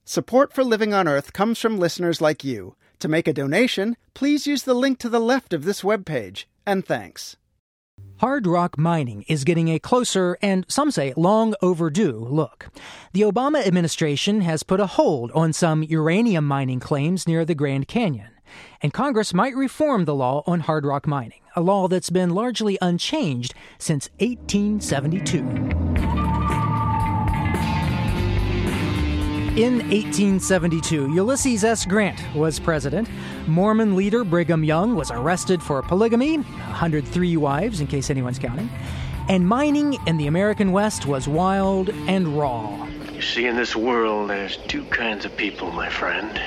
Support for Living on Earth comes from listeners like you. To make a donation, please use the link to the left of this webpage. And thanks. Hard rock mining is getting a closer and, some say, long overdue look. The Obama administration has put a hold on some uranium mining claims near the Grand Canyon. And Congress might reform the law on hard rock mining, a law that's been largely unchanged since 1872. In 1872, Ulysses S. Grant was president. Mormon leader Brigham Young was arrested for polygamy, 103 wives, in case anyone's counting. And mining in the American West was wild and raw. You see, in this world, there's two kinds of people, my friend.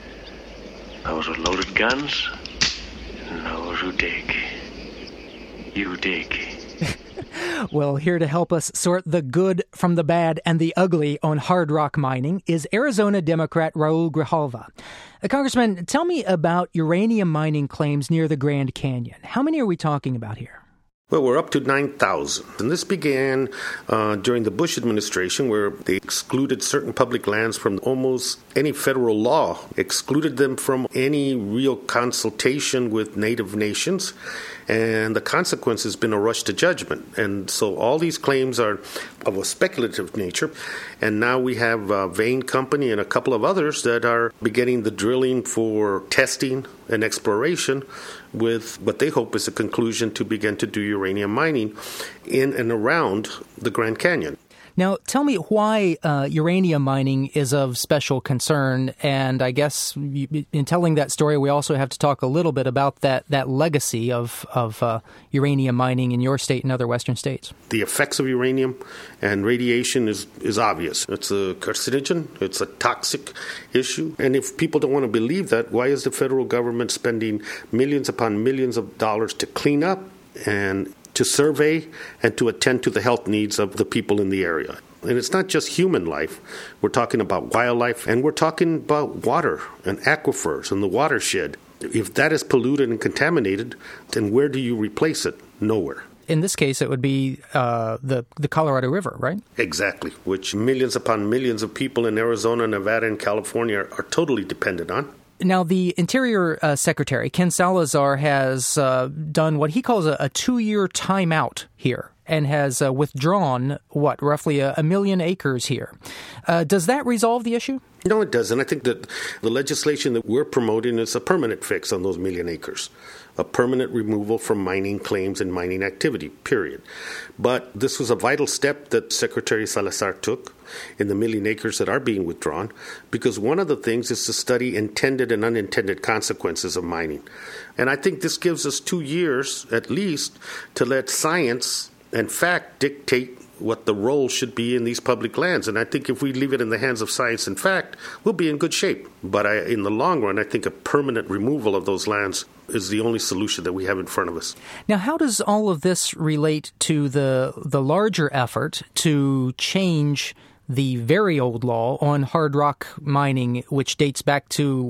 Those with loaded guns, and those who dig. You dig. Well, here to help us sort the good from the bad and the ugly on hard rock mining is Arizona Democrat Raul Grijalva. Congressman, tell me about uranium mining claims near the Grand Canyon. How many are we talking about here? Well, we're up to 9,000. And this began during the Bush administration, where they excluded certain public lands from almost any federal law, excluded them from any real consultation with native nations. And the consequence has been a rush to judgment. And so all these claims are of a speculative nature. And now we have Vane Company and a couple of others that are beginning the drilling for testing and exploration with what they hope is a conclusion to begin to do uranium mining in and around the Grand Canyon. Now, tell me why uranium mining is of special concern, and I guess in telling that story, we also have to talk a little bit about that legacy of uranium mining in your state and other Western states. The effects of uranium and radiation is obvious. It's a carcinogen. It's a toxic issue. And if people don't want to believe that, why is the federal government spending millions upon millions of dollars to clean up and to survey and to attend to the health needs of the people in the area? And it's not just human life. We're talking about wildlife, and we're talking about water and aquifers and the watershed. If that is polluted and contaminated, then where do you replace it? Nowhere. In this case, it would be the Colorado River, right? Exactly, which millions upon millions of people in Arizona, Nevada, and California are totally dependent on. Now, the Interior Secretary, Ken Salazar, has done what he calls a 2-year timeout here and has withdrawn, roughly a million acres here. Does that resolve the issue? No, it doesn't. I think that the legislation that we're promoting is a permanent fix on those million acres, a permanent removal from mining claims and mining activity, period. But this was a vital step that Secretary Salazar took in the million acres that are being withdrawn, because one of the things is to study intended and unintended consequences of mining. And I think this gives us 2 years, at least, to let science and fact dictate what the role should be in these public lands. And I think if we leave it in the hands of science and fact, we'll be in good shape. But in the long run, I think a permanent removal of those lands is the only solution that we have in front of us. Now, how does all of this relate to the larger effort to change the very old law on hard rock mining, which dates back to,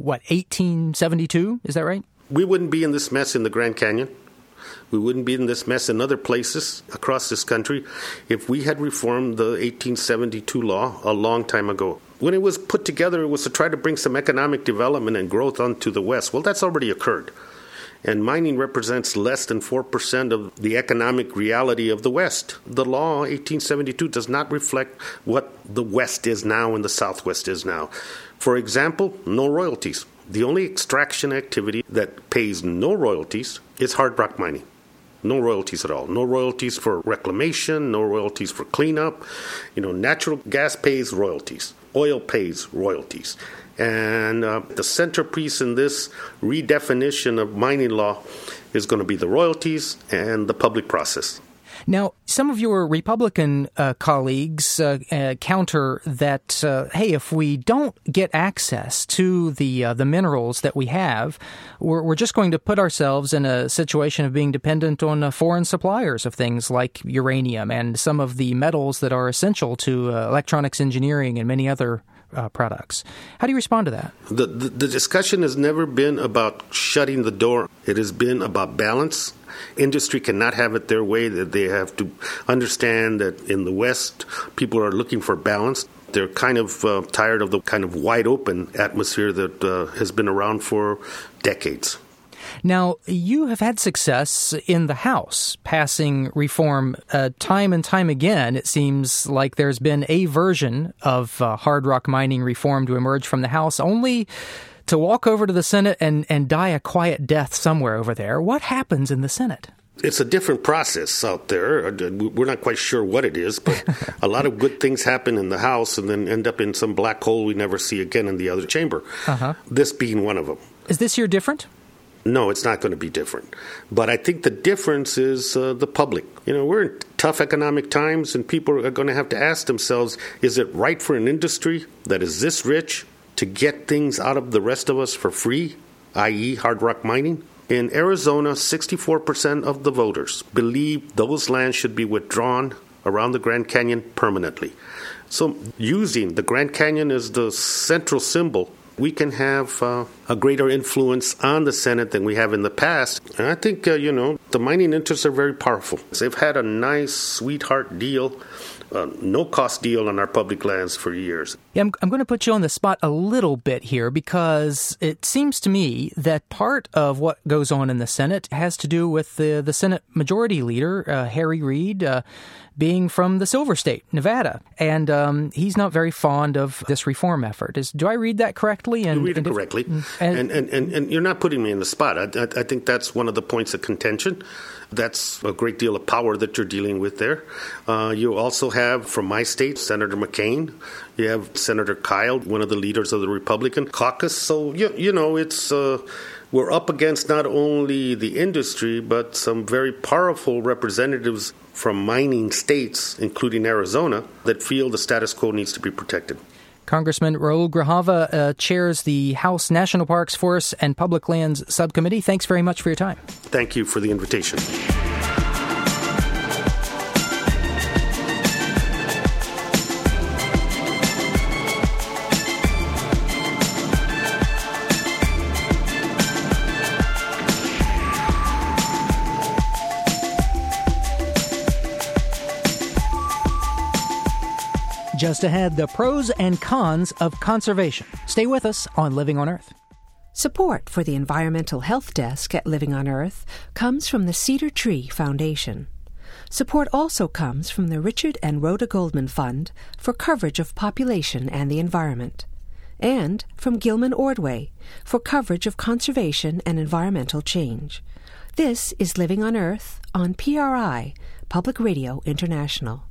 1872? Is that right? We wouldn't be in this mess in the Grand Canyon. We wouldn't be in this mess in other places across this country if we had reformed the 1872 law a long time ago. When it was put together, it was to try to bring some economic development and growth onto the West. Well, that's already occurred. And mining represents less than 4% of the economic reality of the West. The law, 1872, does not reflect what the West is now and the Southwest is now. For example, no royalties. The only extraction activity that pays no royalties is hard rock mining. No royalties at all. No royalties for reclamation, no royalties for cleanup. Natural gas pays royalties. Oil pays royalties. And the centerpiece in this redefinition of mining law is going to be the royalties and the public process. Now, some of your Republican colleagues counter that, hey, if we don't get access to the minerals that we have, we're just going to put ourselves in a situation of being dependent on foreign suppliers of things like uranium and some of the metals that are essential to electronics engineering and many other products. How do you respond to that? The discussion has never been about shutting the door. It has been about balance. Industry cannot have it their way. That they have to understand that in the West, people are looking for balance. They're kind of tired of the kind of wide-open atmosphere that has been around for decades. Now, you have had success in the House, passing reform time and time again. It seems like there's been a version of hard rock mining reform to emerge from the House, only to walk over to the Senate and die a quiet death somewhere over there. What happens in the Senate? It's a different process out there. We're not quite sure what it is, but a lot of good things happen in the House and then end up in some black hole we never see again in the other chamber. This being one of them. Is this year different? No, it's not going to be different. But I think the difference is the public. You know, we're in tough economic times, and people are going to have to ask themselves, is it right for an industry that is this rich to get things out of the rest of us for free, i.e. hard rock mining? In Arizona, 64% of the voters believe those lands should be withdrawn around the Grand Canyon permanently. So using the Grand Canyon as the central symbol, we can have a greater influence on the Senate than we have in the past. And I think, the mining interests are very powerful. They've had a nice sweetheart deal, no-cost deal on our public lands for years. Yeah, I'm going to put you on the spot a little bit here because it seems to me that part of what goes on in the Senate has to do with the Senate Majority Leader, Harry Reid, being from the Silver State, Nevada. And he's not very fond of this reform effort. Do I read that correctly? You read it correctly. And you're not putting me in the spot. I think that's one of the points of contention. That's a great deal of power that you're dealing with there. You also have, from my state, Senator McCain. You have Senator Kyle, one of the leaders of the Republican caucus. So, it's we're up against not only the industry, but some very powerful representatives from mining states, including Arizona, that feel the status quo needs to be protected. Congressman Raul Grijalva chairs the House National Parks, Forests, and Public Lands Subcommittee. Thanks very much for your time. Thank you for the invitation. Just ahead, the pros and cons of conservation. Stay with us on Living on Earth. Support for the Environmental Health Desk at Living on Earth comes from the Cedar Tree Foundation. Support also comes from the Richard and Rhoda Goldman Fund for coverage of population and the environment, and from Gilman Ordway for coverage of conservation and environmental change. This is Living on Earth on PRI, Public Radio International.